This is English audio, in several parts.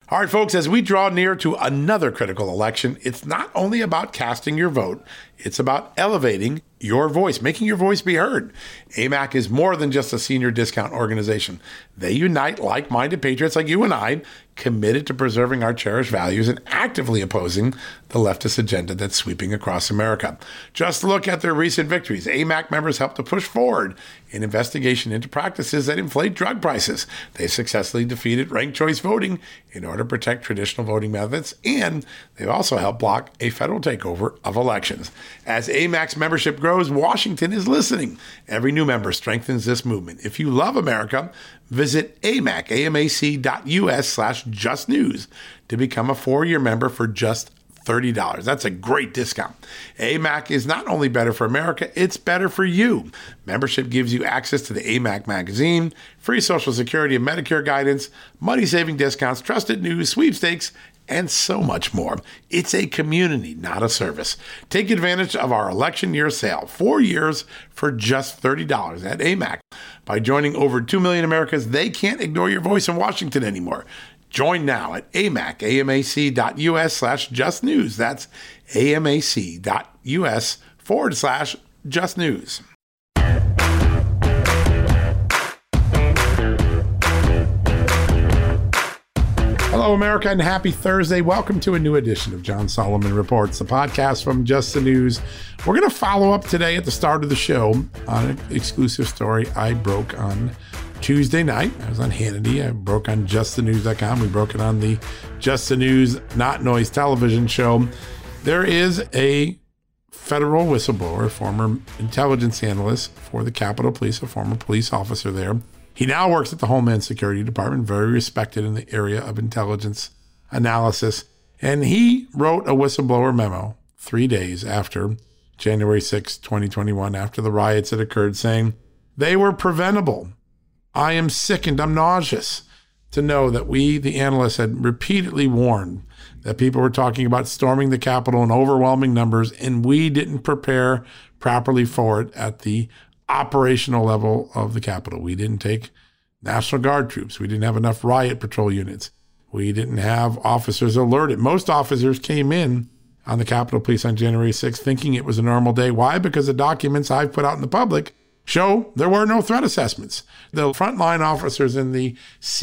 All right, folks, as we draw near to another critical election, it's not only about casting your vote, it's about elevating your voice, making your voice be heard. AMAC is more than just a senior discount organization. They unite like-minded patriots like you and I, committed to preserving our cherished values and actively opposing the leftist agenda that's sweeping across America. Just look at their recent victories. AMAC members helped to push forward an investigation into practices that inflate drug prices. They successfully defeated ranked choice voting in order to protect traditional voting methods, and they've also helped block a federal takeover of elections. As AMAC's membership grows, Washington is listening. Every new member strengthens this movement. If you love America, visit amac.us/justnews to become a 4-year member for just $30. That's a great discount. AMAC is not only better for America, it's better for you. Membership gives you access to the AMAC magazine, free Social Security and Medicare guidance, money-saving discounts, trusted news, sweepstakes, and so much more. It's a community, not a service. Take advantage of our election year sale, 4 years for just $30 at AMAC. By joining over 2 million Americans, they can't ignore your voice in Washington anymore. Join now at amac.us/justnews. That's amac.us/justnews. Hello, America, and happy Thursday. Welcome to a new edition of John Solomon Reports, the podcast from Just the News. We're going to follow up today at the start of the show on an exclusive story I broke on Tuesday night. I was on Hannity. I broke on justthenews.com. We broke it on the Just the News, Not Noise television show. There is a federal whistleblower, a former intelligence analyst for the Capitol Police, a former police officer there. He now works at the Homeland Security Department, very respected in the area of intelligence analysis. And he wrote a whistleblower memo 3 days after January 6, 2021, after the riots that occurred, saying they were preventable. I am sickened, I'm nauseous to know that we, the analysts, had repeatedly warned that people were talking about storming the Capitol in overwhelming numbers, and we didn't prepare properly for it at the operational level of the Capitol. We didn't take National Guard troops. We didn't have enough riot patrol units. We didn't have officers alerted. Most officers came in on the Capitol Police on January 6th thinking it was a normal day. Why? Because the documents I've put out in the public show there were no threat assessments. The frontline officers in the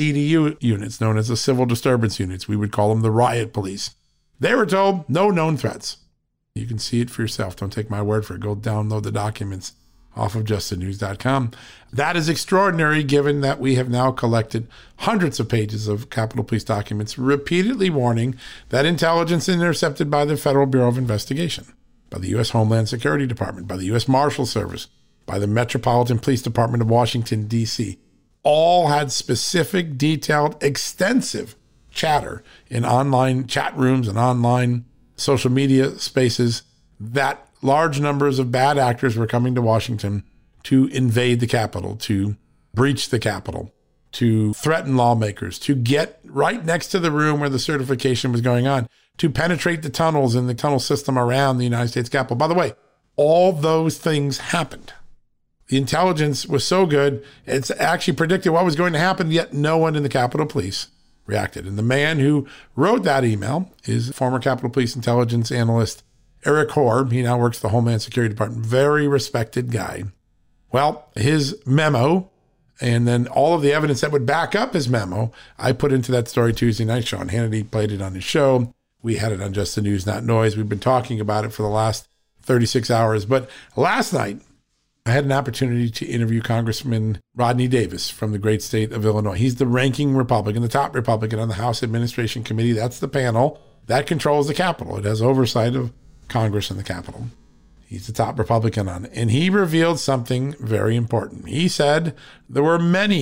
CDU units, known as the civil disturbance units, we would call them the riot police, they were told no known threats. You can see it for yourself. Don't take my word for it. Go download the documents off of justthenews.com. That is extraordinary given that we have now collected hundreds of pages of Capitol Police documents repeatedly warning that intelligence intercepted by the Federal Bureau of Investigation, by the U.S. Homeland Security Department, by the U.S. Marshal Service, by the Metropolitan Police Department of Washington, D.C., all had specific, detailed, extensive chatter in online chat rooms and online social media spaces that large numbers of bad actors were coming to Washington to invade the Capitol, to breach the Capitol, to threaten lawmakers, to get right next to the room where the certification was going on, to penetrate the tunnels in the tunnel system around the United States Capitol. By the way, all those things happened. The intelligence was so good, it's actually predicted what was going to happen, yet no one in the Capitol Police reacted. And the man who wrote that email is former Capitol Police intelligence analyst Eric Hoare. He now works at the Homeland Security Department. Very respected guy. Well, his memo and then all of the evidence that would back up his memo, I put into that story Tuesday night. Sean Hannity played it on his show. We had it on Just the News, Not Noise. We've been talking about it for the last 36 hours. But last night, I had an opportunity to interview Congressman Rodney Davis from the great state of Illinois. He's the ranking Republican, the top Republican on the House Administration Committee. That's the panel that controls the Capitol. It has oversight of Congress and the Capitol. He's the top Republican on it. And he revealed something very important. He said there were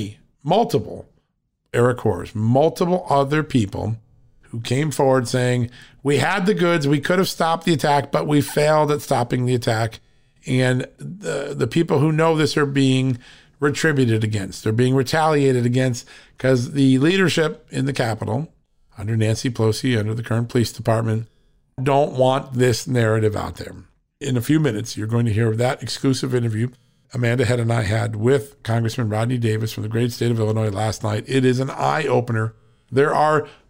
multiple Eric Hoares, multiple other people who came forward saying, we had the goods, we could have stopped the attack, but we failed at stopping the attack. And the people who know this are being retributed against. They're being retaliated against because the leadership in the Capitol, under Nancy Pelosi, under the current police department, don't want this narrative out there. In a few minutes, you're going to hear that exclusive interview Amanda Head and I had with Congressman Rodney Davis from the great state of Illinois last night. It is an eye-opener. There are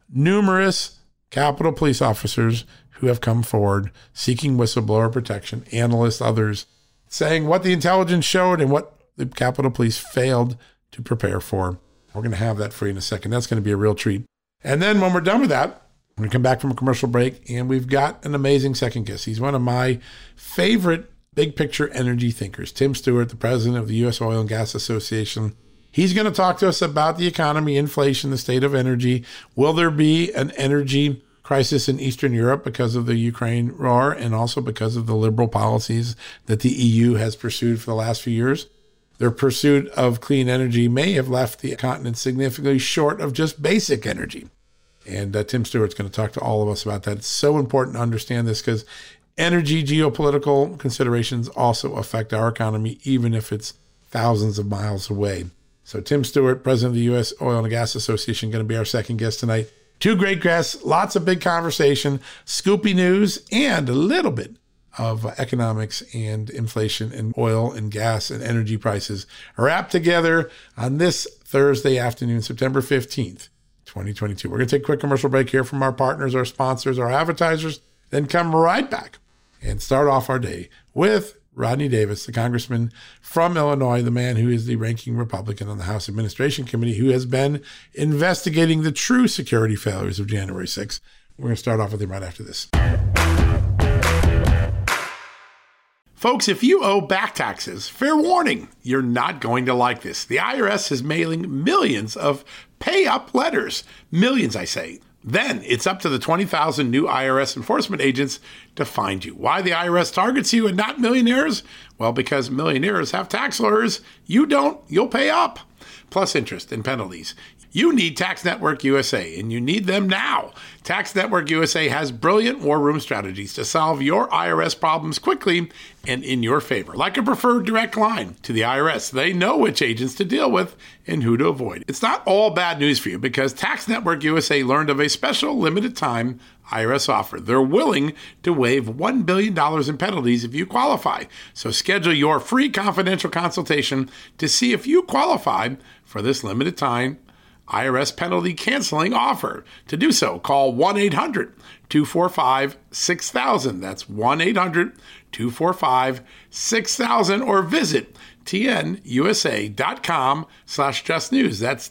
numerous Capitol Police officers who have come forward seeking whistleblower protection, analysts, others, saying what the intelligence showed and what the Capitol Police failed to prepare for. We're going to have that for you in a second. That's going to be a real treat. And then when we're done with that, we're going to come back from a commercial break, and we've got an amazing second guest. He's one of my favorite big picture energy thinkers, Tim Stewart, the president of the U.S. Oil and Gas Association. He's going to talk to us about the economy, inflation, the state of energy. Will there be an energy crisis in Eastern Europe because of the Ukraine war and also because of the liberal policies that the EU has pursued for the last few years? Their pursuit of clean energy may have left the continent significantly short of just basic energy. And Tim Stewart's going to talk to all of us about that. It's so important to understand this because energy geopolitical considerations also affect our economy, even if it's thousands of miles away. So Tim Stewart, president of the U.S. Oil and Gas Association, going to be our second guest tonight. Two great guests, lots of big conversation, scoopy news, and a little bit of economics and inflation and oil and gas and energy prices wrapped together on this Thursday afternoon, September 15th, 2022. We're going to take a quick commercial break here from our partners, our sponsors, our advertisers, then come right back and start off our day with Rodney Davis, the congressman from Illinois, the man who is the ranking Republican on the House Administration Committee, who has been investigating the true security failures of January 6th. We're going to start off with him right after this. Folks, if you owe back taxes, fair warning, you're not going to like this. The IRS is mailing millions of pay-up letters. Millions, I say. Then it's up to the 20,000 new IRS enforcement agents to find you. Why the IRS targets you and not millionaires? Well, because millionaires have tax lawyers. You don't, you'll pay up. Plus interest and penalties. You need Tax Network USA, and you need them now. Tax Network USA has brilliant war room strategies to solve your IRS problems quickly and in your favor. Like a preferred direct line to the IRS, they know which agents to deal with and who to avoid. It's not all bad news for you because Tax Network USA learned of a special limited time IRS offer. They're willing to waive $1 billion in penalties if you qualify. So schedule your free confidential consultation to see if you qualify for this limited time IRS penalty canceling offer. To do so, call 1-800-245-6000. That's 1-800-245-6000 or visit tnusa.com/justnews. That's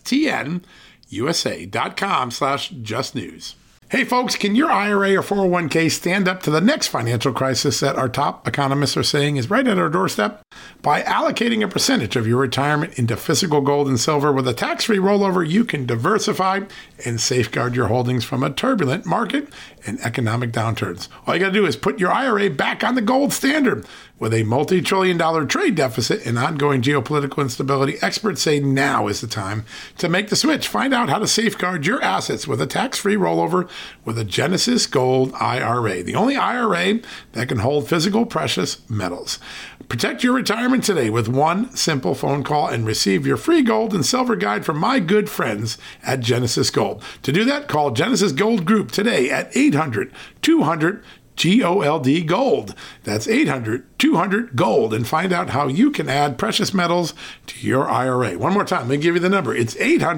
tnusa.com/justnews. Hey folks, can your IRA or 401k stand up to the next financial crisis that our top economists are saying is right at our doorstep? By allocating a percentage of your retirement into physical gold and silver with a tax-free rollover, you can diversify and safeguard your holdings from a turbulent market and economic downturns. All you got to do is put your IRA back on the gold standard. With a multi-trillion-dollar trade deficit and ongoing geopolitical instability, experts say now is the time to make the switch. Find out how to safeguard your assets with a tax-free rollover with a Genesis Gold IRA, the only IRA that can hold physical precious metals. Protect your retirement today with one simple phone call and receive your free gold and silver guide from my good friends at Genesis Gold. To do that, call Genesis Gold Group today at 800-200-GOLD Gold. That's 800-200-GOLD, and find out how you can add precious metals to your IRA. One more time, let me give you the number. It's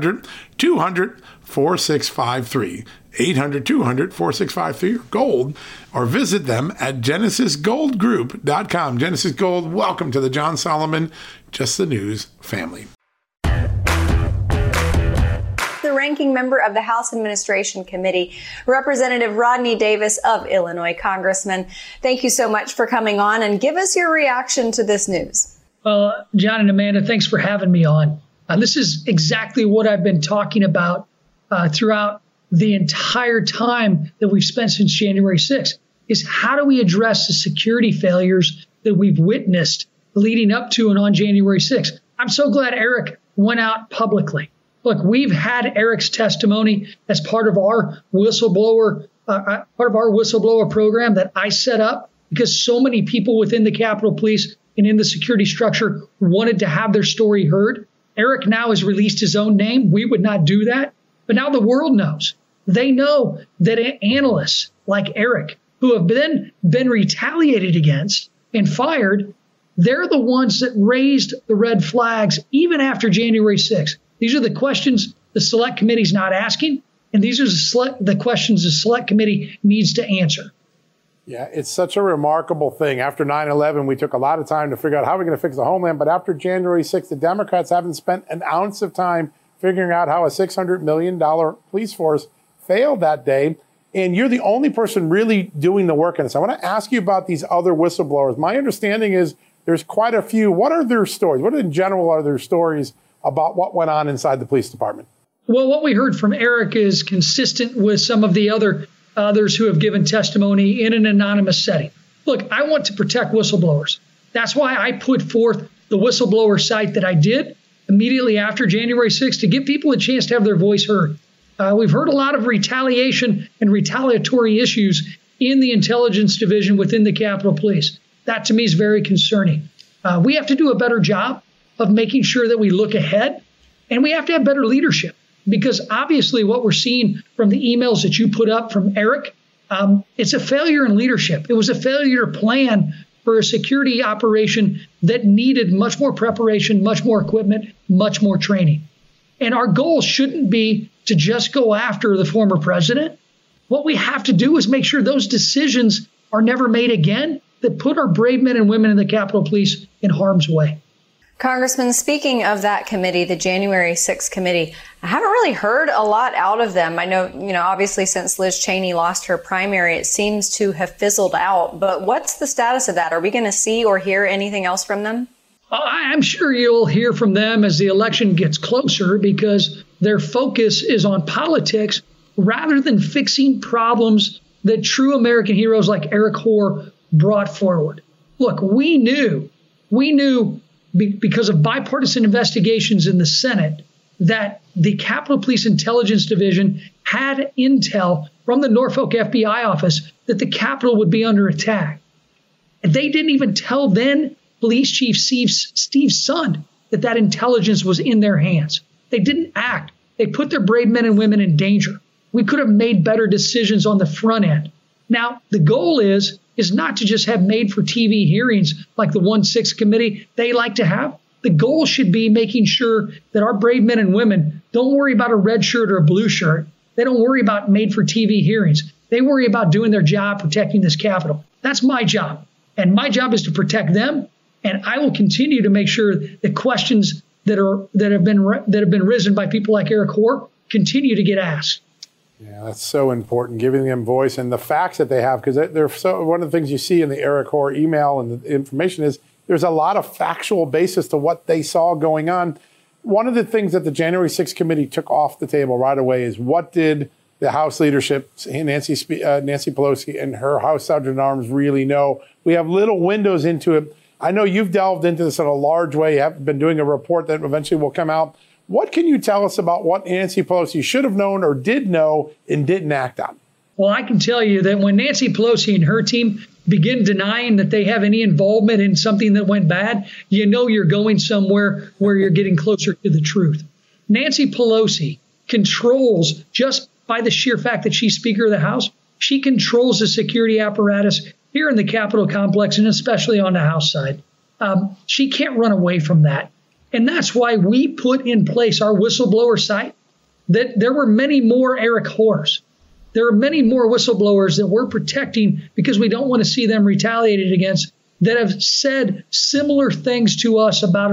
800-200-4653. 800-200-4653 gold, or visit them at genesisgoldgroup.com. Genesis Gold, welcome to the John Solomon Just the News family. The ranking member of the House Administration Committee, Representative Rodney Davis of Illinois. Congressman, thank you so much for coming on and give us your reaction to this news. Well, John and Amanda, thanks for having me on. This is exactly what I've been talking about throughout the entire time that we've spent since January 6th, is how do we address the security failures that we've witnessed leading up to and on January 6th? I'm so glad Eric went out publicly. Look, we've had Eric's testimony as part of our whistleblower program that I set up because so many people within the Capitol Police and in the security structure wanted to have their story heard. Eric now has released his own name. We would not do that. But now the world knows. They know that analysts like Eric, who have been retaliated against and fired, they're the ones that raised the red flags even after January 6th. These are the questions the Select Committee's not asking, And these are the questions the select committee needs to answer. Yeah, it's such a remarkable thing. After 9/11, we took a lot of time to figure out how we're going to fix the homeland. But after January 6th, the Democrats haven't spent an ounce of time figuring out how a $600 million police force failed that day. And you're the only person really doing the work in this. I want to ask you about these other whistleblowers. My understanding is there's quite a few. What are their stories? What in general are their stories about what went on inside the police department? Well, what we heard from Eric is consistent with some of the others who have given testimony in an anonymous setting. Look, I want to protect whistleblowers. That's why I put forth the whistleblower site that I did immediately after January 6th to give people a chance to have their voice heard. We've heard a lot of retaliation and retaliatory issues in the intelligence division within the Capitol Police. That to me is very concerning. We have to do a better job of making sure that we look ahead, and we have to have better leadership. Because obviously what we're seeing from the emails that you put up from Eric, it's a failure in leadership. It was a failure to plan for a security operation that needed much more preparation, much more equipment, much more training. And our goal shouldn't be to just go after the former president. What we have to do is make sure those decisions are never made again that put our brave men and women in the Capitol Police in harm's way. Congressman, speaking of that committee, the January 6th committee, I haven't really heard a lot out of them. I know, obviously since Liz Cheney lost her primary, it seems to have fizzled out. But what's the status of that? Are we going to see or hear anything else from them? I'm sure you'll hear from them as the election gets closer because their focus is on politics rather than fixing problems that true American heroes like Eric Hoare brought forward. Look, we knew because of bipartisan investigations in the Senate that the Capitol Police Intelligence Division had intel from the Norfolk FBI office that the Capitol would be under attack. And they didn't even tell then Police Chief Steve Sund that intelligence was in their hands. They didn't act. They put their brave men and women in danger. We could have made better decisions on the front end. Now, the goal is not to just have made-for-TV hearings like the 1-6 committee they like to have. The goal should be making sure that our brave men and women don't worry about a red shirt or a blue shirt. They don't worry about made-for-TV hearings. They worry about doing their job, protecting this Capitol. That's my job. And my job is to protect them. And I will continue to make sure that questions that have been risen by people like Eric Hoare continue to get asked. Yeah, that's so important, giving them voice and the facts that they have, because they're so. One of the things you see in the Eric Hoare email and the information is there's a lot of factual basis to what they saw going on. One of the things that the January 6th committee took off the table right away is what did the House leadership, Nancy Pelosi and her House Sergeant-at-Arms really know? We have little windows into it. I know you've delved into this in a large way. You have been doing a report that eventually will come out. What can you tell us about what Nancy Pelosi should have known or did know and didn't act on? Well, I can tell you that when Nancy Pelosi and her team begin denying that they have any involvement in something that went bad, you know you're going somewhere where you're getting closer to the truth. Nancy Pelosi controls, just by the sheer fact that she's Speaker of the House, she controls the security apparatus here in the Capitol complex and especially on the House side. She can't run away from that. And that's why we put in place our whistleblower site, that there were many more Eric Hoares. There are many more whistleblowers that we're protecting because we don't want to see them retaliated against that have said similar things to us about a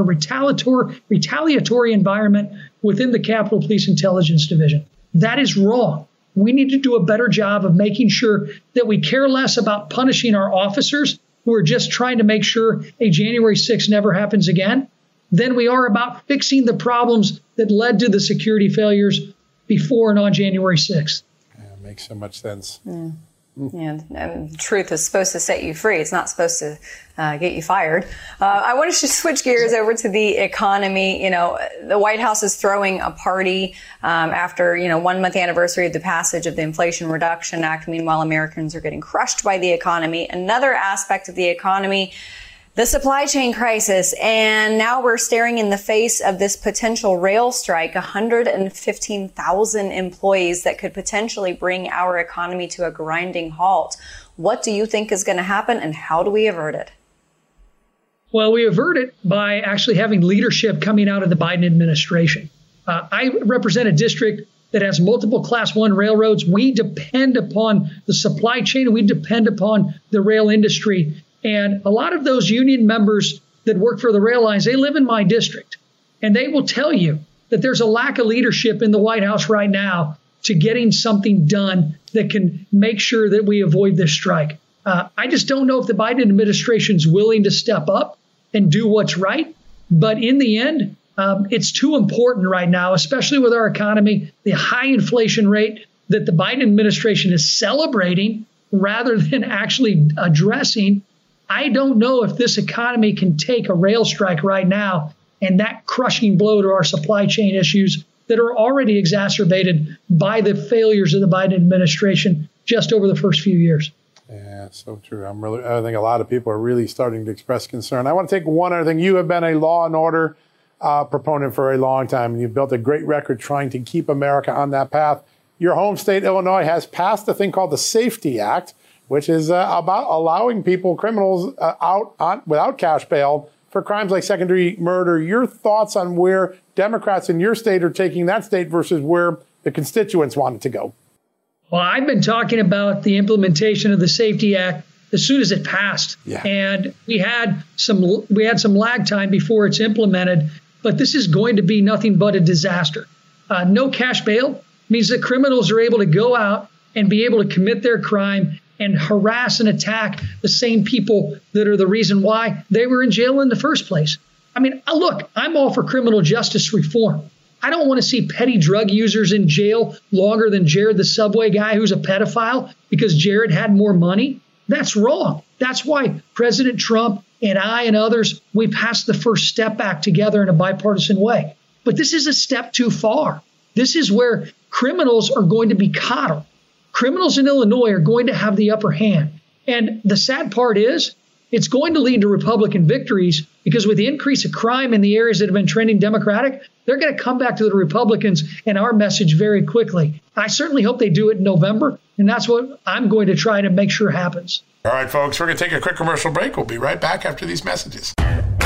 retaliatory environment within the Capitol Police Intelligence Division. That is wrong. We need to do a better job of making sure that we care less about punishing our officers who are just trying to make sure a January 6th never happens again than we are about fixing the problems that led to the security failures before and on January 6th. Yeah, makes so much sense. Yeah, and truth is supposed to set you free. It's not supposed to get you fired. I want to switch gears over to the economy. You know, the White House is throwing a party after, 1 month anniversary of the passage of the Inflation Reduction Act. Meanwhile, Americans are getting crushed by the economy. Another aspect of the economy, the supply chain crisis. And now we're staring in the face of this potential rail strike, 115,000 employees that could potentially bring our economy to a grinding halt. What do you think is going to happen and how do we avert it? Well, we avert it by actually having leadership coming out of the Biden administration. I represent a district that has multiple Class 1 railroads. We depend upon the supply chain, and we depend upon the rail industry. And a lot of those union members that work for the rail lines, they live in my district. And they will tell you that there's a lack of leadership in the White House right now to getting something done that can make sure that we avoid this strike. I just don't know if the Biden administration's willing to step up and do what's right. But in the end, it's too important right now, especially with our economy, the high inflation rate that the Biden administration is celebrating rather than actually addressing. I don't know if this economy can take a rail strike right now and that crushing blow to our supply chain issues that are already exacerbated by the failures of the Biden administration just over the first few years. Yeah, so true. I think a lot of people are really starting to express concern. I want to take one other thing. You have been a law and order proponent for a long time, and you've built a great record trying to keep America on that path. Your home state, Illinois, has passed a thing called the SAFE-T Act, which is about allowing criminals out without cash bail for crimes like second-degree murder. Your thoughts on where Democrats in your state are taking that state versus where the constituents want it to go? Well, I've been talking about the implementation of the SAFE-T Act as soon as it passed. Yeah. And we had some lag time before it's implemented, but this is going to be nothing but a disaster. No cash bail means that criminals are able to go out and be able to commit their crime and harass and attack the same people that are the reason why they were in jail in the first place. I mean, look, I'm all for criminal justice reform. I don't want to see petty drug users in jail longer than Jared, the Subway guy who's a pedophile, because Jared had more money. That's wrong. That's why President Trump and I and others, we passed the First Step Act together in a bipartisan way. But this is a step too far. This is where criminals are going to be coddled. Criminals in Illinois are going to have the upper hand. And the sad part is it's going to lead to Republican victories, because with the increase of crime in the areas that have been trending Democratic, they're going to come back to the Republicans and our message very quickly. I certainly hope they do it in November, and that's what I'm going to try to make sure happens. All right, folks, we're going to take a quick commercial break. We'll be right back after these messages.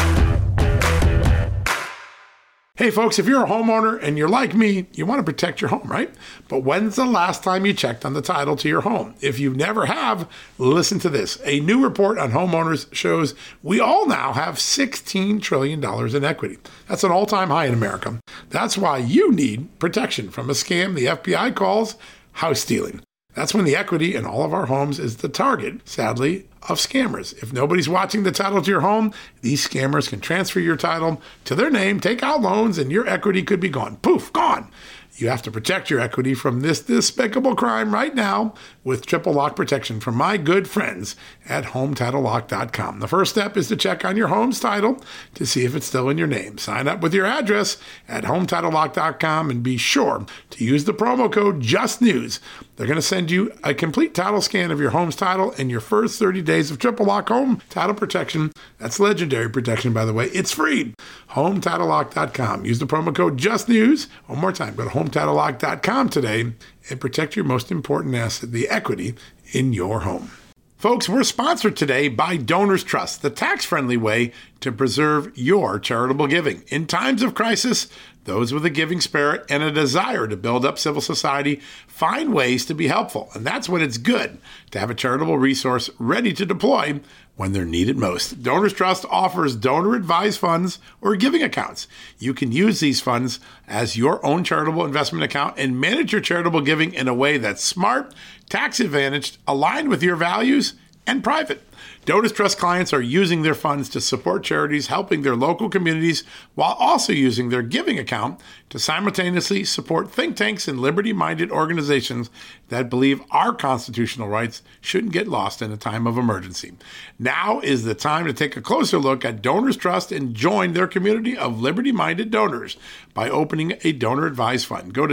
Hey, folks, if you're a homeowner and you're like me, you want to protect your home, right? But when's the last time you checked on the title to your home? If you never have, listen to this. A new report on homeowners shows we all now have $16 trillion in equity. That's an all-time high in America. That's why you need protection from a scam the FBI calls house stealing. That's when the equity in all of our homes is the target, sadly, of scammers. If nobody's watching the title to your home, these scammers can transfer your title to their name, take out loans, and your equity could be gone. Poof, gone. You have to protect your equity from this despicable crime right now with triple lock protection from my good friends at HomeTitleLock.com. The first step is to check on your home's title to see if it's still in your name. Sign up with your address at HomeTitleLock.com and be sure to use the promo code JUSTNEWS. They're going to send you a complete title scan of your home's title and your first 30 days of triple lock home title protection. That's legendary protection, by the way. It's free. HomeTitleLock.com. Use the promo code JUSTNEWS. One more time, go to HomeTitleLock.com today and protect your most important asset, the equity in your home. Folks, we're sponsored today by Donors Trust, the tax-friendly way to preserve your charitable giving. In times of crisis, those with a giving spirit and a desire to build up civil society find ways to be helpful. And that's when it's good to have a charitable resource ready to deploy when they're needed most. Donors Trust offers donor-advised funds or giving accounts. You can use these funds as your own charitable investment account and manage your charitable giving in a way that's smart, tax-advantaged, aligned with your values, and private. Donors Trust clients are using their funds to support charities helping their local communities while also using their giving account to simultaneously support think tanks and liberty-minded organizations that believe our constitutional rights shouldn't get lost in a time of emergency. Now is the time to take a closer look at Donors Trust and join their community of liberty-minded donors by opening a donor-advised fund. Go to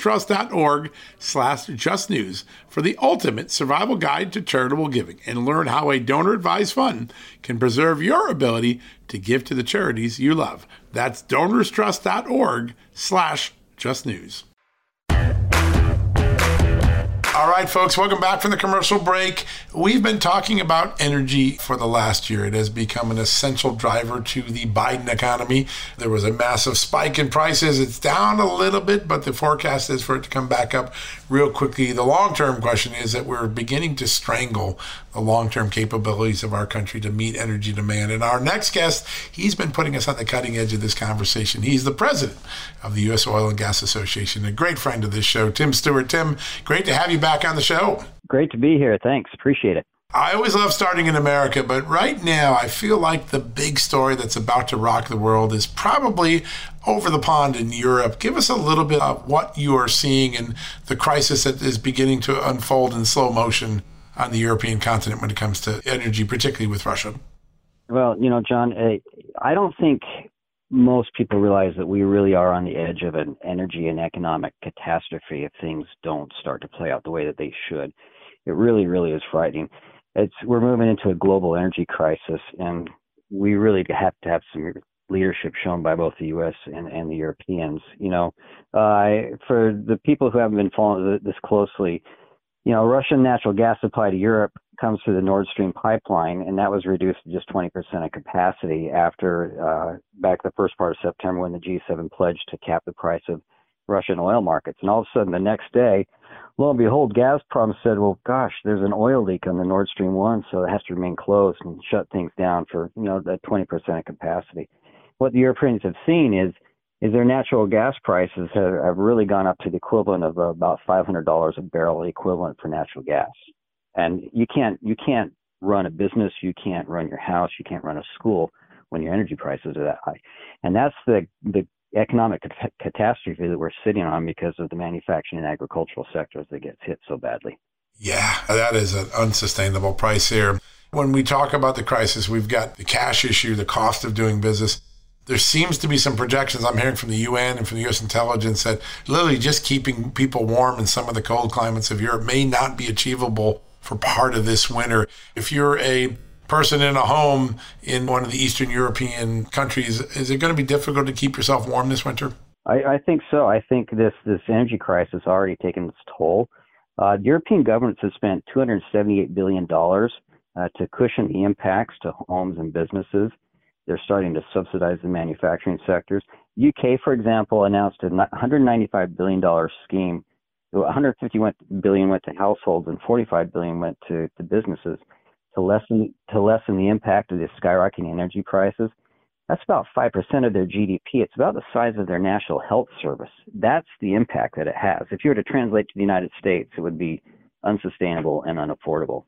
donorstrust.org/justnews for the ultimate survival guide to charitable giving and learn how a donor-advised fund can preserve your ability to give to the charities you love. That's donorstrust.org/justnews. All right, folks, welcome back from the commercial break. We've been talking about energy for the last year. It has become an essential driver to the Biden economy. There was a massive spike in prices. It's down a little bit, but the forecast is for it to come back up real quickly. The long-term question is that we're beginning to strangle the long-term capabilities of our country to meet energy demand. And our next guest, he's been putting us on the cutting edge of this conversation. He's the president of the U.S. Oil and Gas Association, a great friend of this show, Tim Stewart. Tim, great to have you back on the show. Great to be here. Thanks. Appreciate it. I always love starting in America, but right now I feel like the big story that's about to rock the world is probably over the pond in Europe. Give us a little bit of what you are seeing and the crisis that is beginning to unfold in slow motion on the European continent when it comes to energy, particularly with Russia. Well, John, I don't think most people realize that we really are on the edge of an energy and economic catastrophe if things don't start to play out the way that they should. It really, really is frightening. We're moving into a global energy crisis, and we really have to have some leadership shown by both the U.S. and the Europeans. For the people who haven't been following this closely, Russian natural gas supply to Europe comes through the Nord Stream pipeline, and that was reduced to just 20% of capacity after back the first part of September when the G7 pledged to cap the price of Russian oil markets. And all of a sudden, the next day, lo and behold, Gazprom said, well, gosh, there's an oil leak on the Nord Stream 1, so it has to remain closed and shut things down for, that 20% of capacity. What the Europeans have seen is their natural gas prices have really gone up to the equivalent of about $500 a barrel equivalent for natural gas. And you can't run a business, you can't run your house, you can't run a school when your energy prices are that high. And that's the economic catastrophe that we're sitting on because of the manufacturing and agricultural sectors that gets hit so badly. Yeah, that is an unsustainable price here. When we talk about the crisis, we've got the cash issue, the cost of doing business. There seems to be some projections I'm hearing from the UN and from the U.S. intelligence that literally just keeping people warm in some of the cold climates of Europe may not be achievable for part of this winter. If you're a person in a home in one of the Eastern European countries, is it going to be difficult to keep yourself warm this winter? I think so. I think this energy crisis has already taken its toll. European governments have spent $278 billion to cushion the impacts to homes and businesses. They're starting to subsidize the manufacturing sectors. UK, for example, announced a $195 billion scheme. $150 billion went to households and $45 billion went to businesses to lessen the impact of the skyrocketing energy prices. That's about 5% of their GDP. It's about the size of their national health service. That's the impact that it has. If you were to translate to the United States, it would be unsustainable and unaffordable.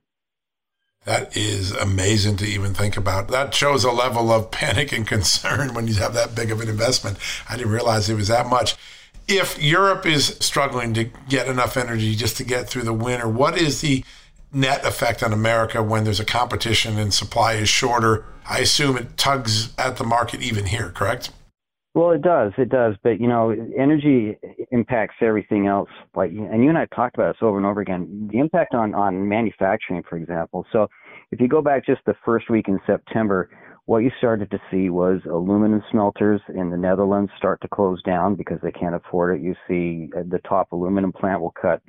That is amazing to even think about. That shows a level of panic and concern when you have that big of an investment. I didn't realize it was that much. If Europe is struggling to get enough energy just to get through the winter, what is the net effect on America when there's a competition and supply is shorter? I assume it tugs at the market even here, correct? Well, it does. But, energy impacts everything else. And you and I talked about this over and over again, the impact on manufacturing, for example. So if you go back just the first week in September, what you started to see was aluminum smelters in the Netherlands start to close down because they can't afford it. You see the top aluminum plant will cut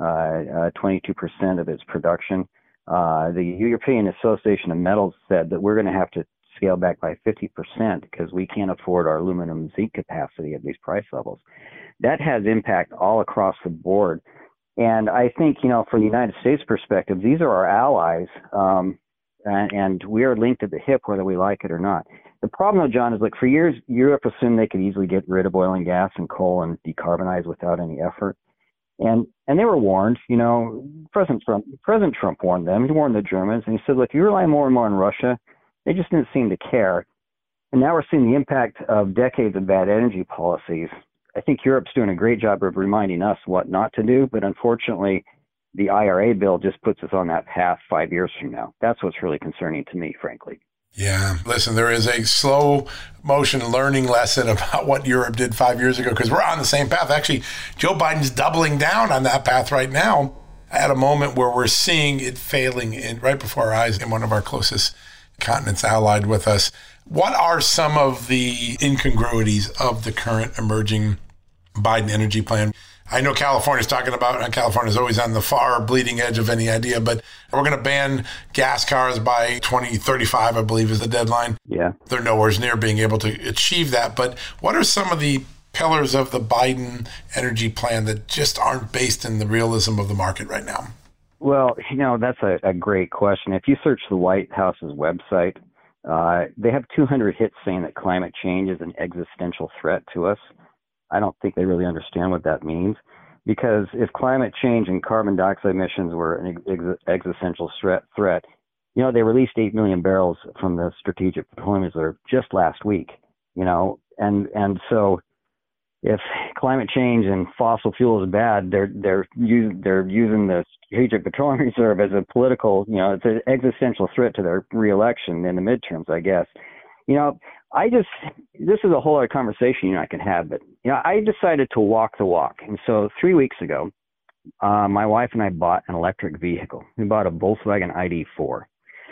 22% of its production. The European Association of Metals said that we're going to have to scale back by 50% because we can't afford our aluminum zinc capacity at these price levels. That has impact all across the board. And I think, from the United States perspective, these are our allies, and we are linked at the hip whether we like it or not. The problem, though, John, is for years, Europe assumed they could easily get rid of oil and gas and coal and decarbonize without any effort. And they were warned, President Trump warned them. He warned the Germans, and he said, look, you rely more and more on Russia. They just didn't seem to care. And now we're seeing the impact of decades of bad energy policies. I think Europe's doing a great job of reminding us what not to do, but unfortunately, the IRA bill just puts us on that path 5 years from now. That's what's really concerning to me, frankly. Yeah. Listen, there is a slow motion learning lesson about what Europe did 5 years ago because we're on the same path. Actually, Joe Biden's doubling down on that path right now at a moment where we're seeing it failing right before our eyes in one of our closest continents allied with us. What are some of the incongruities of the current emerging Biden energy plan? I know California's talking about, and California's always on the far bleeding edge of any idea, but we're going to ban gas cars by 2035, I believe is the deadline. Yeah. They're nowhere near being able to achieve that. But what are some of the pillars of the Biden energy plan that just aren't based in the realism of the market right now? Well, that's a great question. If you search the White House's website, they have 200 hits saying that climate change is an existential threat to us. I don't think they really understand what that means, because if climate change and carbon dioxide emissions were an existential threat, they released 8 million barrels from the Strategic Petroleum Reserve just last week, and so if climate change and fossil fuel is bad, they're using the Strategic Petroleum Reserve as a political, it's an existential threat to their reelection in the midterms, I guess. This is a whole other conversation I can have, but I decided to walk the walk. And so 3 weeks ago, my wife and I bought an electric vehicle. We bought a Volkswagen ID4.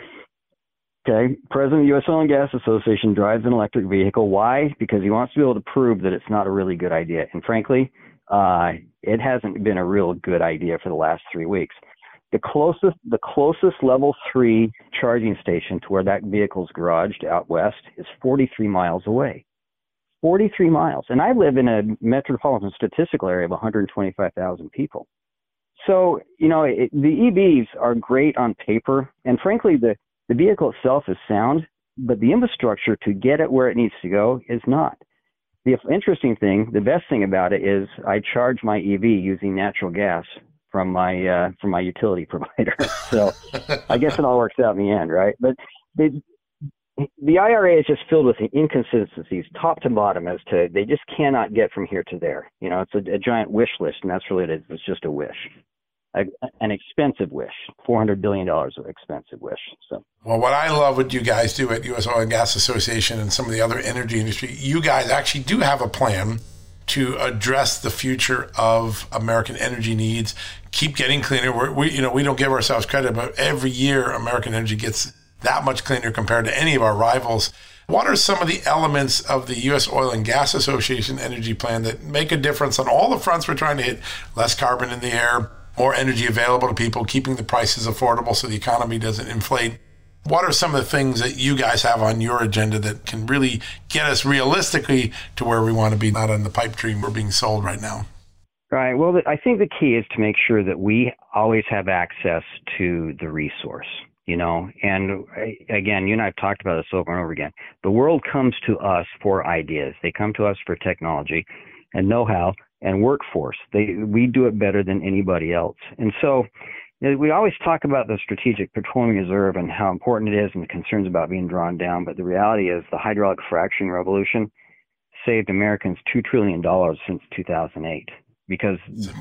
Okay, President of the U.S. Oil and Gas Association drives an electric vehicle. Why? Because he wants to be able to prove that it's not a really good idea. And frankly, it hasn't been a real good idea for the last 3 weeks. The closest level 3 charging station to where that vehicle's garaged out west is 43 miles away. 43 miles. And I live in a metropolitan statistical area of 125,000 people. So, the EVs are great on paper. And frankly, the vehicle itself is sound, but the infrastructure to get it where it needs to go is not. The interesting thing, the best thing about it is I charge my EV using natural gas from my utility provider. So I guess it all works out in the end, right? But the IRA is just filled with inconsistencies, top to bottom, as to they just cannot get from here to there. It's a giant wish list, and that's really it. It's just a wish. An expensive wish, $400 billion of expensive wish. So, well, what I love what you guys do at U.S. Oil and Gas Association and some of the other energy industry, you guys actually do have a plan to address the future of American energy needs, keep getting cleaner. We don't give ourselves credit, but every year American energy gets that much cleaner compared to any of our rivals. What are some of the elements of the U.S. Oil and Gas Association energy plan that make a difference on all the fronts we're trying to hit? Less carbon in the air, more energy available to people, keeping the prices affordable so the economy doesn't inflate. What are some of the things that you guys have on your agenda that can really get us realistically to where we want to be, not on the pipe dream we're being sold right now? Right. Well, I think the key is to make sure that we always have access to the resource, and again, you and I have talked about this over and over again. The world comes to us for ideas. They come to us for technology and know-how and workforce. We do it better than anybody else. And so we always talk about the Strategic Petroleum Reserve and how important it is and the concerns about being drawn down. But the reality is the hydraulic fracturing revolution saved Americans $2 trillion since 2008. Because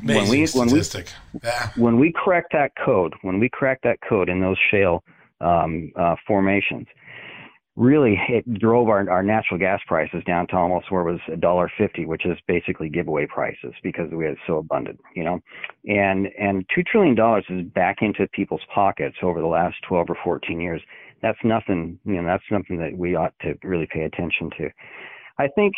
when we crack that code in those shale formations, really it drove our natural gas prices down to almost where it was $1.50, which is basically giveaway prices because we had so abundant, and $2 trillion is back into people's pockets over the last 12 or 14 years. That's nothing, that's something that we ought to really pay attention to. I think,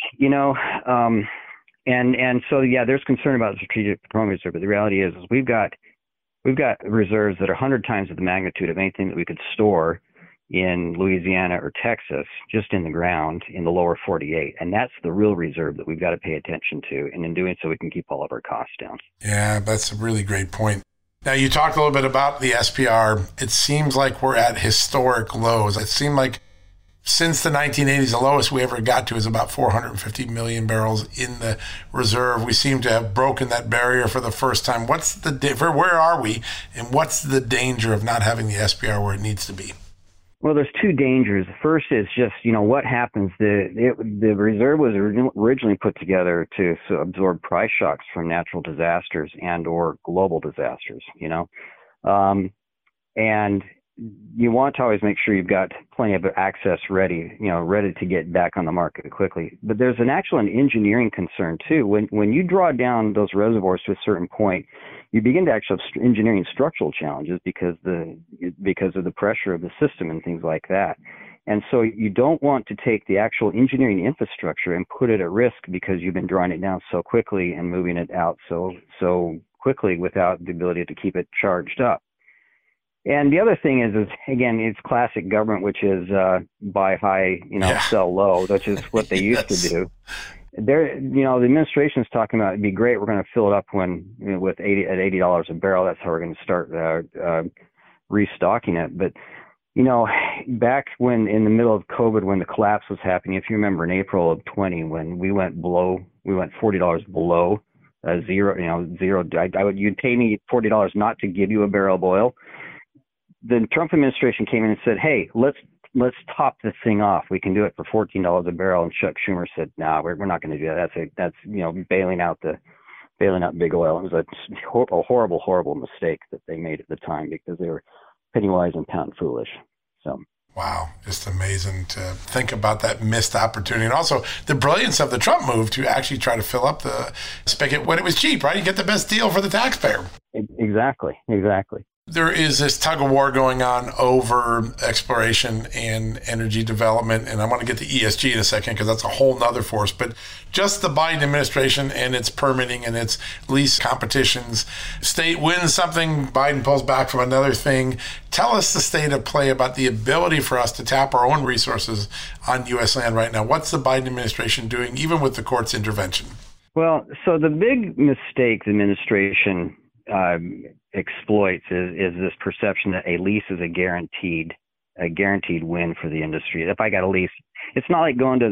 and so, yeah, there's concern about the Strategic Petroleum Reserve, but the reality is we've got reserves that are 100 times the magnitude of anything that we could store in Louisiana or Texas, just in the ground in the lower 48. And that's the real reserve that we've got to pay attention to. And in doing so, we can keep all of our costs down. Yeah, that's a really great point. Now, you talked a little bit about the SPR. It seems like we're at historic lows. It seemed like since the 1980s, the lowest we ever got to is about 450 million barrels in the reserve. We seem to have broken that barrier for the first time. Where are we, and what's the danger of not having the SPR where it needs to be? Well, there's two dangers. The first is just, what happens. The reserve was originally put together to absorb price shocks from natural disasters and or global disasters, and you want to always make sure you've got plenty of access ready to get back on the market quickly. But there's an engineering concern too. When you draw down those reservoirs to a certain point, you begin to actually have engineering structural challenges because of the pressure of the system and things like that. And so you don't want to take the actual engineering infrastructure and put it at risk because you've been drawing it down so quickly and moving it out so quickly without the ability to keep it charged up. And the other thing is again, it's classic government, which is buy high, sell low, which is what they used to do. The administration is talking about it'd be great. We're going to fill it up with $80 a barrel. That's how we're going to start restocking it. But back when in the middle of COVID, when the collapse was happening, if you remember in April of 20, when we went $40 below zero. You'd pay me $40 not to give you a barrel of oil. The Trump administration came in and said, hey, let's top this thing off. We can do it for $14 a barrel. And Chuck Schumer said, no, we're not going to do that. That's bailing out big oil. It was a horrible, horrible mistake that they made at the time because they were penny wise and pound foolish. So. Wow, just amazing to think about that missed opportunity. And also the brilliance of the Trump move to actually try to fill up the spigot when it was cheap, right? You get the best deal for the taxpayer. Exactly. There is this tug of war going on over exploration and energy development. And I want to get to ESG in a second because that's a whole nother force. But just the Biden administration and its permitting and its lease competitions. State wins something, Biden pulls back from another thing. Tell us the state of play about the ability for us to tap our own resources on U.S. land right now. What's the Biden administration doing, even with the court's intervention? Well, so the big mistake the administration exploits is this perception that a lease is a guaranteed win for the industry. If I got a lease, it's not like going to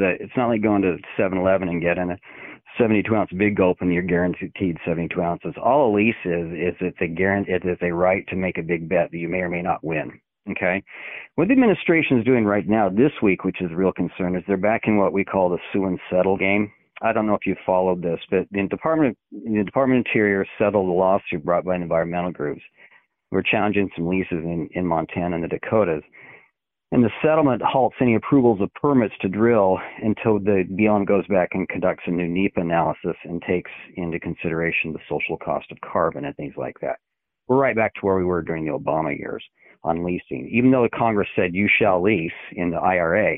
7-Eleven and getting a 72-ounce Big Gulp and you're guaranteed 72 ounces. All a lease is it's a right to make a big bet that you may or may not win. Okay, what the administration is doing right now this week, which is a real concern, is they're back in what we call the sue and settle game. I don't know if you've followed this, but the Department of Interior settled a lawsuit brought by environmental groups. We're challenging some leases in Montana and the Dakotas. And the settlement halts any approvals of permits to drill until the BLM goes back and conducts a new NEPA analysis and takes into consideration the social cost of carbon and things like that. We're right back to where we were during the Obama years on leasing. Even though the Congress said you shall lease in the IRA,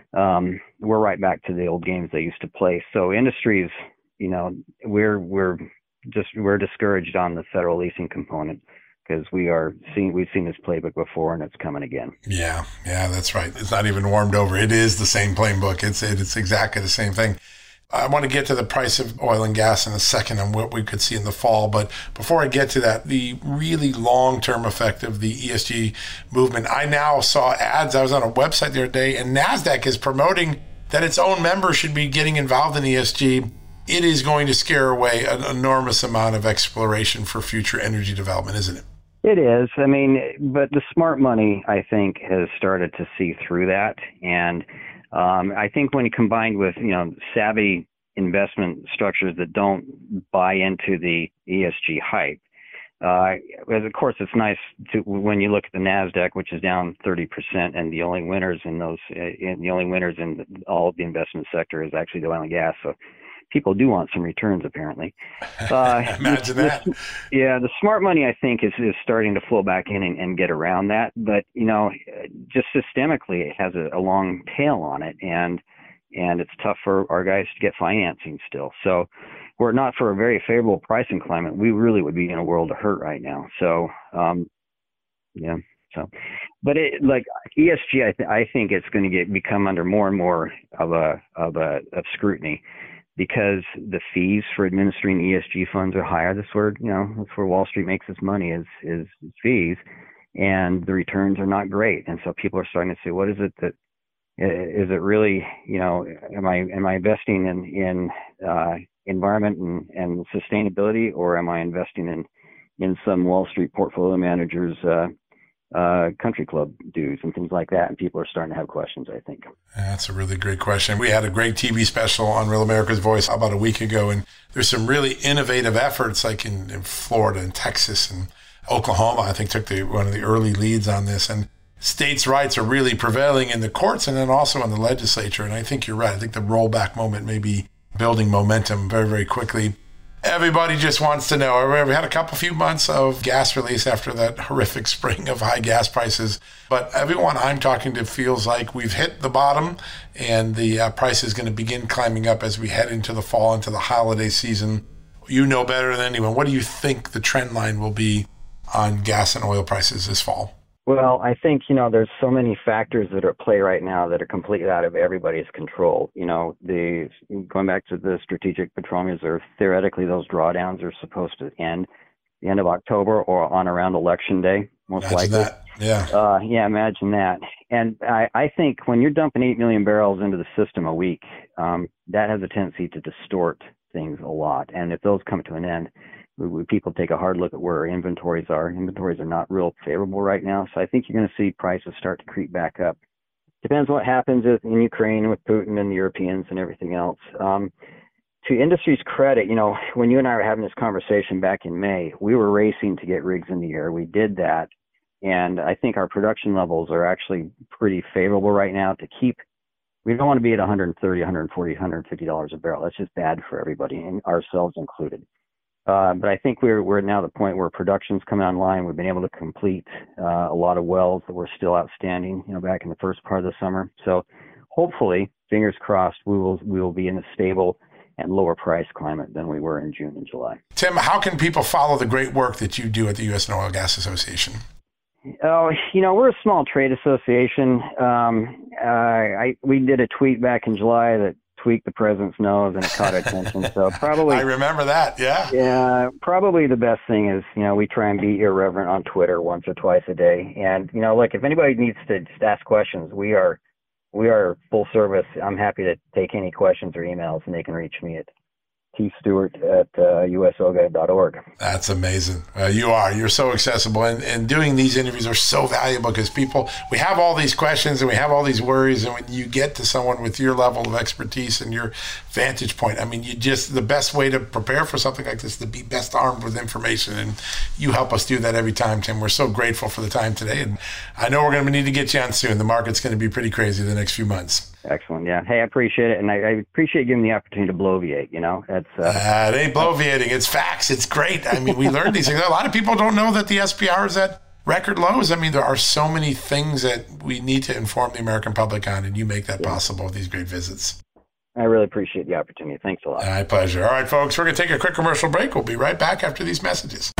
we're right back to the old games they used to play. So industries, we're discouraged on the federal leasing component because we've seen this playbook before and it's coming again. Yeah, that's right. It's not even warmed over. It is the same playbook. It's exactly the same thing. I want to get to the price of oil and gas in a second and what we could see in the fall. But before I get to that, the really long-term effect of the ESG movement, I now saw ads. I was on a website the other day, and NASDAQ is promoting that its own members should be getting involved in ESG. It is going to scare away an enormous amount of exploration for future energy development, isn't it? It is. I mean, but the smart money, I think, has started to see through that. And I think when combined with, savvy investment structures that don't buy into the ESG hype, of course, it's nice to when you look at the NASDAQ, which is down 30%, and the only winners in all of the investment sector is actually the oil and gas. So people do want some returns, apparently. Imagine that. The smart money, I think, is starting to flow back in and get around that. But, just systemically, it has a long tail on it, and it's tough for our guys to get financing still. So were it not for a very favorable pricing climate, we really would be in a world of hurt right now. So, but ESG, I think it's going to become under more and more of scrutiny, because the fees for administering ESG funds are higher. That's where Wall Street makes its money is fees, and the returns are not great. And so people are starting to say, what is it that is it really? Am I investing in environment and sustainability, or am I investing in some Wall Street portfolio managers' country club dues and things like that? And people are starting to have questions, I think. That's a really great question. We had a great TV special on Real America's Voice about a week ago, and there's some really innovative efforts like in Florida and Texas and Oklahoma, I think, took one of the early leads on this. And states' rights are really prevailing in the courts and then also in the legislature. And I think you're right. I think the rollback moment may be building momentum very, very quickly. Everybody just wants to know. We had a few months of gas release after that horrific spring of high gas prices. But everyone I'm talking to feels like we've hit the bottom and the price is going to begin climbing up as we head into the fall, into the holiday season. You know better than anyone. What do you think the trend line will be on gas and oil prices this fall? Well, I think, there's so many factors that are at play right now that are completely out of everybody's control. Going back to the Strategic Petroleum Reserve, theoretically, those drawdowns are supposed to end the end of October or on around Election Day, most imagine likely. That. Yeah. Imagine that. And I think when you're dumping 8 million barrels into the system a week, that has a tendency to distort things a lot. And if those come to an end, people take a hard look at where our inventories are. Inventories are not real favorable right now. So I think you're going to see prices start to creep back up. Depends what happens in Ukraine with Putin and the Europeans and everything else. To industry's credit, when you and I were having this conversation back in May, we were racing to get rigs in the air. We did that. And I think our production levels are actually pretty favorable right now to keep. We don't want to be at $130, $140, $150 a barrel. That's just bad for everybody, and ourselves included. But I think we're now at the point where production's coming online. We've been able to complete a lot of wells that were still outstanding, back in the first part of the summer. So hopefully, fingers crossed, we will be in a stable and lower price climate than we were in June and July. Tim, how can people follow the great work that you do at the U.S. Oil and Gas Association? Oh, we're a small trade association. We did a tweet back in July that tweaked the president's nose and it caught attention. So probably I remember that. Yeah. Yeah. Probably the best thing is, we try and be irreverent on Twitter once or twice a day. And, look, if anybody needs to just ask questions, we are full service. I'm happy to take any questions or emails, and they can reach me at tstewart@usoga.org. That's amazing. You're so accessible, and doing these interviews are so valuable because we have all these questions and we have all these worries, and when you get to someone with your level of expertise and your vantage point, the best way to prepare for something like this is to be best armed with information, and you help us do that every time, Tim. We're so grateful for the time today, and I know we're going to need to get you on soon. The market's going to be pretty crazy the next few months. Excellent. Yeah. Hey, I appreciate it. And I appreciate giving the opportunity to bloviate, That's it ain't bloviating. It's facts. It's great. We learned these things. A lot of people don't know that the SPR is at record lows. There are so many things that we need to inform the American public on, and you make that possible with these great visits. I really appreciate the opportunity. Thanks a lot. My pleasure. All right, folks, we're going to take a quick commercial break. We'll be right back after these messages.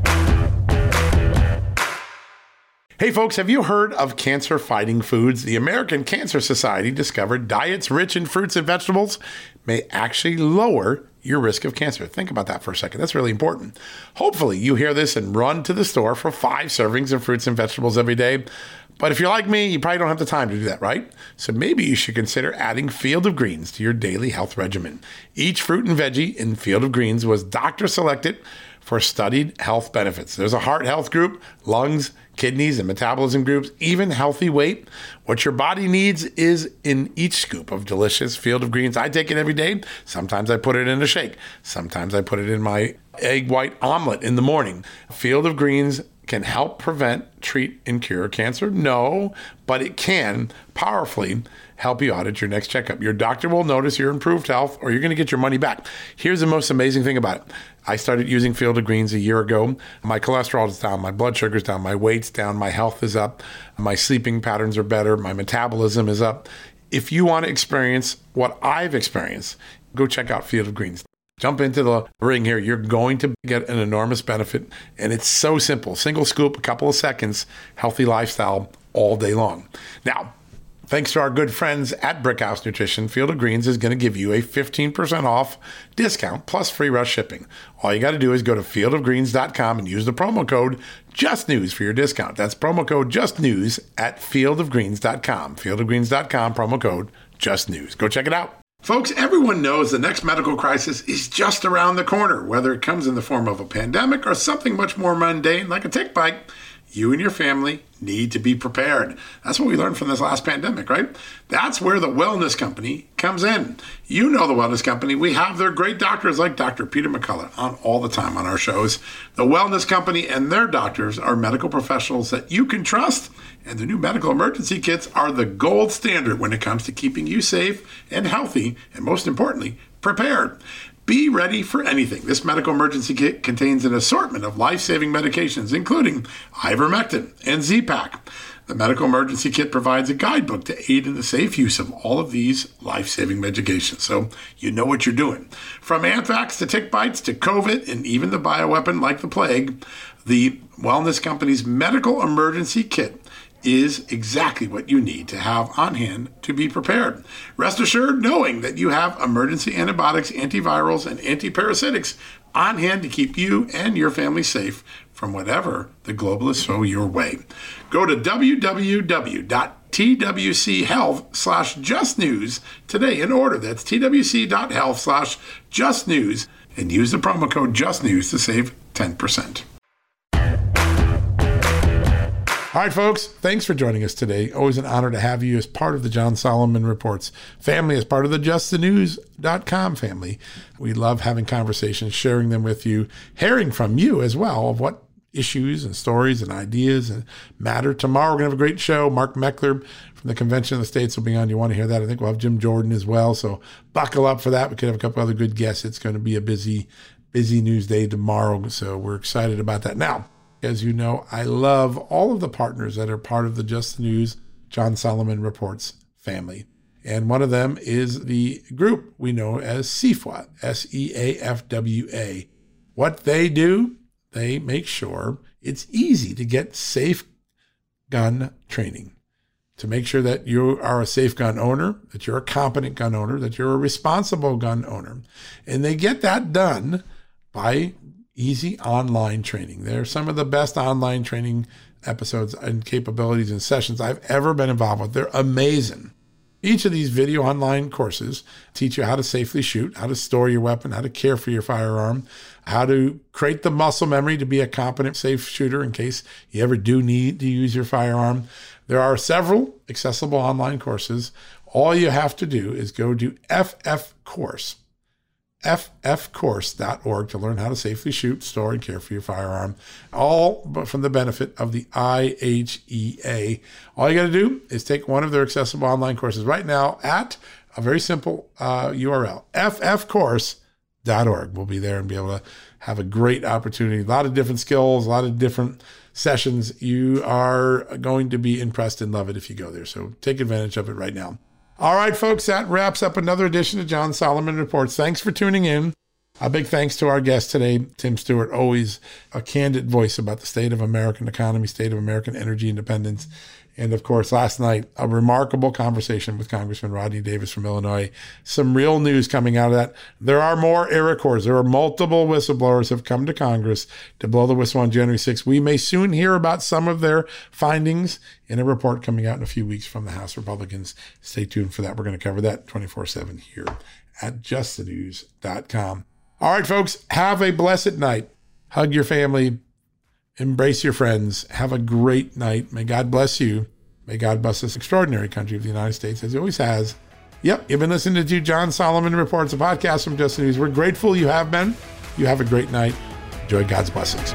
Hey folks, have you heard of cancer-fighting foods? The American Cancer Society discovered diets rich in fruits and vegetables may actually lower your risk of cancer. Think about that for a second. That's really important. Hopefully you hear this and run to the store for 5 servings of fruits and vegetables every day. But if you're like me, you probably don't have the time to do that, right? So maybe you should consider adding Field of Greens to your daily health regimen. Each fruit and veggie in Field of Greens was doctor selected for studied health benefits. There's a heart health group, lungs, kidneys, and metabolism groups, even healthy weight. What your body needs is in each scoop of delicious Field of Greens. I take it every day. Sometimes I put it in a shake. Sometimes I put it in my egg white omelet in the morning. Field of Greens can help prevent, treat, and cure cancer? No, but it can powerfully help you out at your next checkup. Your doctor will notice your improved health, or you're going to get your money back. Here's the most amazing thing about it. I started using Field of Greens a year ago. My cholesterol is down, my blood sugar's down, my weight's down, my health is up, my sleeping patterns are better, my metabolism is up. If you want to experience what I've experienced, go check out Field of Greens. Jump into the ring here. You're going to get an enormous benefit, and it's so simple. Single scoop, a couple of seconds, healthy lifestyle all day long. Now, thanks to our good friends at Brickhouse Nutrition, Field of Greens is going to give you a 15% off discount plus free rush shipping. All you got to do is go to fieldofgreens.com and use the promo code JUSTNEWS for your discount. That's promo code JUSTNEWS at fieldofgreens.com. Fieldofgreens.com, promo code JUSTNEWS. Go check it out. Folks, everyone knows the next medical crisis is just around the corner, whether it comes in the form of a pandemic or something much more mundane like a tick bite. You and your family need to be prepared. That's what we learned from this last pandemic, right? That's where the Wellness Company comes in. You know the Wellness Company. We have their great doctors like Dr. Peter McCullough on all the time on our shows. The Wellness Company and their doctors are medical professionals that you can trust, and the new medical emergency kits are the gold standard when it comes to keeping you safe and healthy, and most importantly, prepared. Be ready for anything. This medical emergency kit contains an assortment of life-saving medications, including ivermectin and Z-Pak. The medical emergency kit provides a guidebook to aid in the safe use of all of these life-saving medications, so you know what you're doing. From anthrax to tick bites to COVID and even the bioweapon like the plague, the Wellness Company's medical emergency kit is exactly what you need to have on hand to be prepared. Rest assured knowing that you have emergency antibiotics, antivirals, and antiparasitics on hand to keep you and your family safe from whatever the globalists throw your way. Go to www.twchealth/justnews today and order. That's twc.health/justnews and use the promo code JUSTNEWS to save 10%. All right, folks, thanks for joining us today. Always an honor to have you as part of the John Solomon Reports family, as part of the JustTheNews.com family. We love having conversations, sharing them with you, hearing from you as well of what issues and stories and ideas and matter. Tomorrow, we're going to have a great show. Mark Meckler from the Convention of the States will be on. You want to hear that? I think we'll have Jim Jordan as well. So buckle up for that. We could have a couple other good guests. It's going to be a busy news day tomorrow. So we're excited about that. Now, as you know, I love all of the partners that are part of the Just the News John Solomon Reports family. And one of them is the group we know as SEAFWA, SEAFWA. What they do, they make sure it's easy to get safe gun training, to make sure that you are a safe gun owner, that you're a competent gun owner, that you're a responsible gun owner. And they get that done by easy online training. They're some of the best online training episodes and capabilities and sessions I've ever been involved with. They're amazing. Each of these video online courses teach you how to safely shoot, how to store your weapon, how to care for your firearm, how to create the muscle memory to be a competent, safe shooter in case you ever do need to use your firearm. There are several accessible online courses. All you have to do is go to ffcourse.org to learn how to safely shoot, store, and care for your firearm, all but from the benefit of the IHEA. All you got to do is take one of their accessible online courses right now at a very simple URL, ffcourse.org. We'll be there and be able to have a great opportunity, a lot of different skills, a lot of different sessions. You are going to be impressed and love it if you go there. So take advantage of it right now. All right, folks, that wraps up another edition of John Solomon Reports. Thanks for tuning in. A big thanks to our guest today, Tim Stewart, always a candid voice about the state of American economy, state of American energy independence. And of course, last night, a remarkable conversation with Congressman Rodney Davis from Illinois. Some real news coming out of that. There are more air records. There are multiple whistleblowers have come to Congress to blow the whistle on January 6th. We may soon hear about some of their findings in a report coming out in a few weeks from the House Republicans. Stay tuned for that. We're going to cover that 24/7 here at justthenews.com. All right, folks, have a blessed night. Hug your family. Embrace your friends. Have a great night. May God bless you. May God bless this extraordinary country of the United States, as He always has. Yep, you've been listening to John Solomon Reports, a podcast from Just the News. We're grateful you have been. You have a great night. Enjoy God's blessings.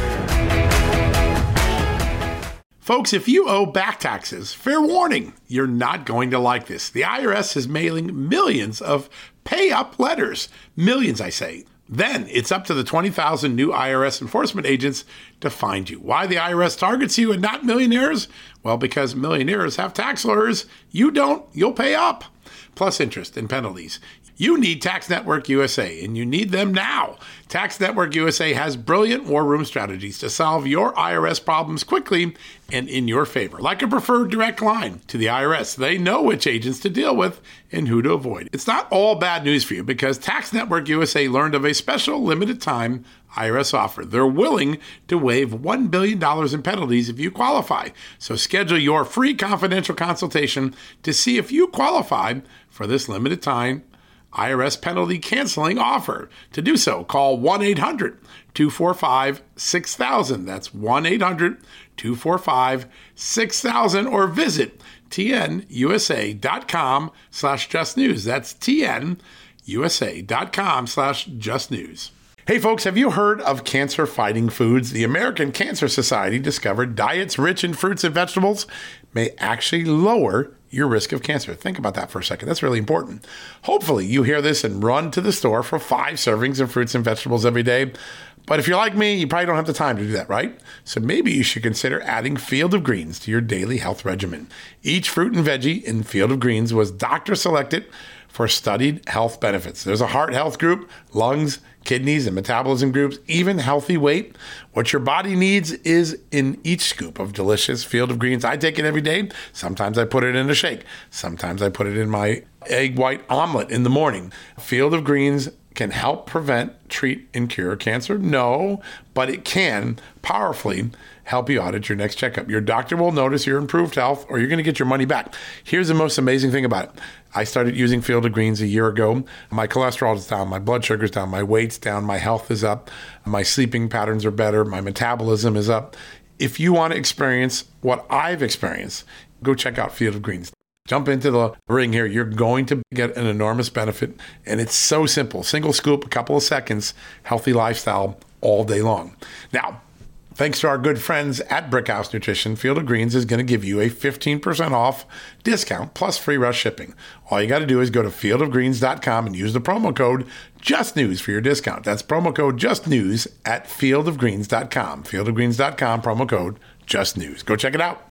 Folks, if you owe back taxes, fair warning, you're not going to like this. The IRS is mailing millions of pay-up letters. Millions, I say. Then it's up to the 20,000 new IRS enforcement agents to find you. Why the IRS targets you and not millionaires? Well, because millionaires have tax lawyers. You don't. You'll pay up. Plus interest and penalties. You need Tax Network USA, and you need them now. Tax Network USA has brilliant war room strategies to solve your IRS problems quickly and in your favor. Like a preferred direct line to the IRS. They know which agents to deal with and who to avoid. It's not all bad news for you because Tax Network USA learned of a special limited time IRS offer. They're willing to waive $1 billion in penalties if you qualify. So schedule your free confidential consultation to see if you qualify for this limited time IRS penalty canceling offer. To do so, call 1-800-245-6000. That's 1-800-245-6000 or visit tnusa.com/justnews. That's tnusa.com/justnews. Hey folks, have you heard of cancer-fighting foods? The American Cancer Society discovered diets rich in fruits and vegetables may actually lower your risk of cancer. Think about that for a second. That's really important. Hopefully you hear this and run to the store for 5 servings of fruits and vegetables every day. But if you're like me, you probably don't have the time to do that, right? So maybe you should consider adding Field of Greens to your daily health regimen. Each fruit and veggie in Field of Greens was doctor selected for studied health benefits. There's a heart health group, lungs, kidneys, and metabolism groups, even healthy weight. What your body needs is in each scoop of delicious Field of Greens. I take it every day. Sometimes I put it in a shake. Sometimes I put it in my egg white omelet in the morning. Field of Greens can help prevent, treat, and cure cancer? No, but it can powerfully help you out at your next checkup. Your doctor will notice your improved health, or you're going to get your money back. Here's the most amazing thing about it. I started using Field of Greens a year ago. My cholesterol is down, my blood sugar's down, my weight's down, my health is up, my sleeping patterns are better, my metabolism is up. If you want to experience what I've experienced, go check out Field of Greens. Jump into the ring here. You're going to get an enormous benefit, and it's so simple. Single scoop, a couple of seconds, healthy lifestyle all day long. Now, thanks to our good friends at Brickhouse Nutrition, Field of Greens is going to give you a 15% off discount plus free rush shipping. All you got to do is go to fieldofgreens.com and use the promo code JUSTNEWS for your discount. That's promo code JUSTNEWS at fieldofgreens.com. Fieldofgreens.com, promo code JUSTNEWS. Go check it out.